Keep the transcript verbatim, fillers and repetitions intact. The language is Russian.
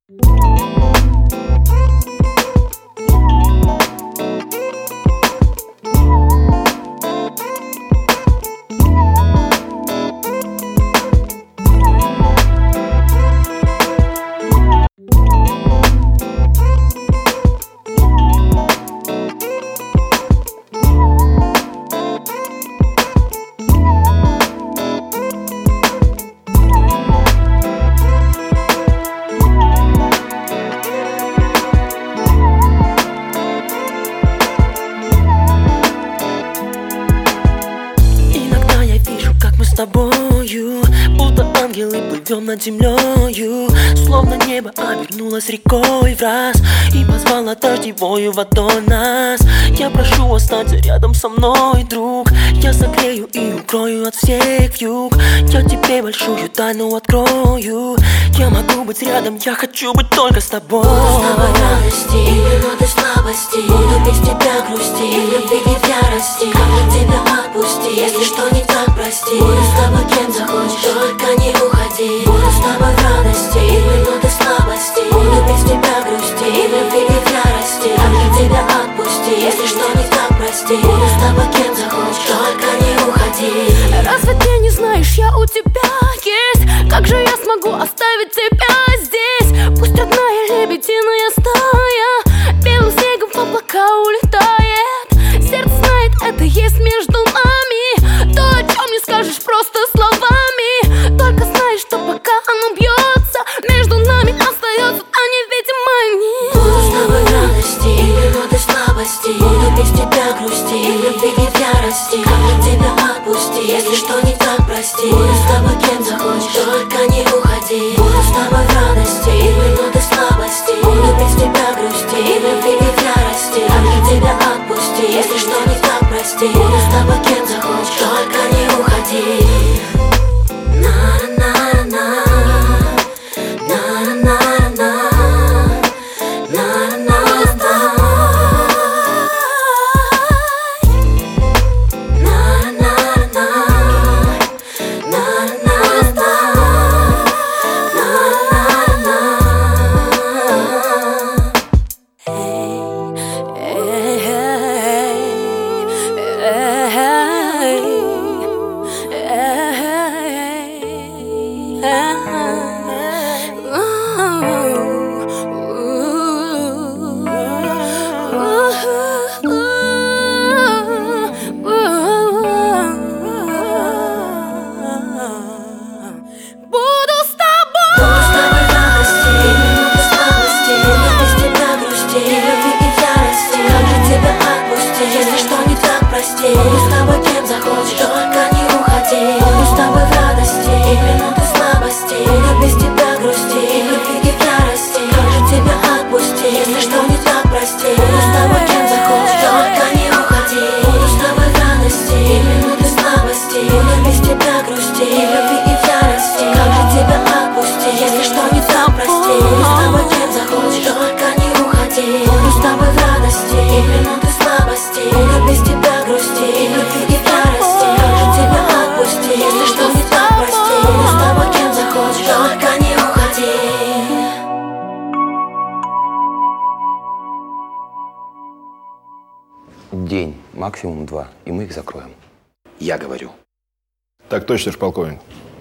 С тобою, будто ангелы плывем над землею, словно небо обернулось рекой в раз и позвало дождевою водой нас. Я прошу, останься рядом со мной, друг. Я согрею и укрою от всех вьюг. Я тебе большую тайну открою. Я могу быть рядом, я хочу быть только с тобой. Буду с тобой в радости и минуты слабости. Буду без тебя грусти и в любви и в ярости. Как же тебя отпусти, если что не так, прости. Буду с тобой кем захочешь, только не уходи. Буду с тобой в радости и в минуты слабости. Буду без тебя грусти и в любви и в ярости. Как же тебя отпусти, если что не так, прости. Буду с тобой кем захочешь, только не уходи. Разве ты не знаешь, я у тебя есть? Как же я смогу оставить тебя здесь? Пусть родная лебединая стая белым снегом в облака улетает. Сердце знает, это есть между нами. То, о чем не скажешь просто словами. Только знаешь, что пока оно бьется, между нами остается та невидимая нить. Буду с тобой в радости и минуты слабости. Буду без тебя грусти и в любви и в ярости. Как же тебя отпусти, если что не так, прости. Буду с тобой кем захочешь, только не уходи. Буду с тобой в радости и минуты слабости. Буду без тебя грусти и в любви и в ярости. Как же тебя отпусти, если что не так, прости. Буду с тобой кем захочешь, только не уходи. Буду с тобой кем захочешь, только не уходи. Буду с тобой в радости и минуты слабости. Буду без тебя грусти и в любви и в ярости. Как же тебя отпусти, если что не так, прости. Буду с тобой кем захочешь, только не уходи. Буду с тобой в радости и минуты слабости. Буду без тебя грусти и в любви и в ярости. Как же тебя отпусти, если что не так, прости. Буду с тобой кем захочешь, только не уходи. Буду с тобой в радости и минуты слабости. Буду без тебя грусти и в любви и в ярости. Как же тебя отпусти, если что не так, прости. Буду с тобой кем захочешь, только не уходи. День, максимум два, и мы их закроем. Я говорю. Так точно, полковник.